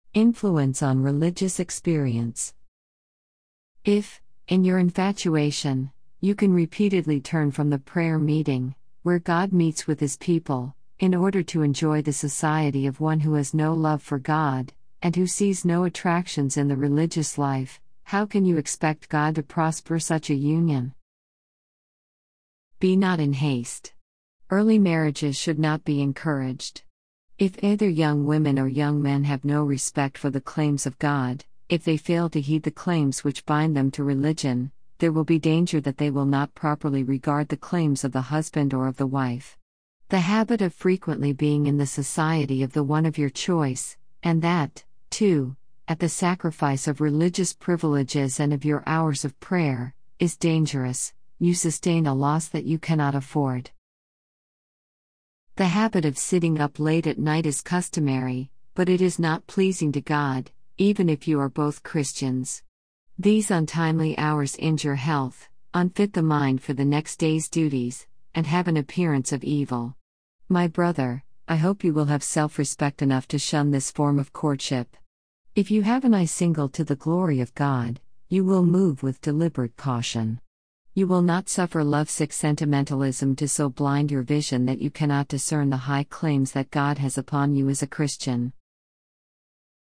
Influence on religious experience. If, in your infatuation, you can repeatedly turn from the prayer meeting, where God meets with His people, in order to enjoy the society of one who has no love for God, and who sees no attractions in the religious life, how can you expect God to prosper such a union? Be not in haste. Early marriages should not be encouraged. If either young women or young men have no respect for the claims of God, if they fail to heed the claims which bind them to religion, there will be danger that they will not properly regard the claims of the husband or of the wife. The habit of frequently being in the society of the one of your choice, and that, too, at the sacrifice of religious privileges and of your hours of prayer, is dangerous. You sustain a loss that you cannot afford. The habit of sitting up late at night is customary, but it is not pleasing to God, even if you are both Christians. These untimely hours injure health, unfit the mind for the next day's duties, and have an appearance of evil. My brother, I hope you will have self-respect enough to shun this form of courtship. If you have an eye single to the glory of God, you will move with deliberate caution. You will not suffer lovesick sentimentalism to so blind your vision that you cannot discern the high claims that God has upon you as a Christian.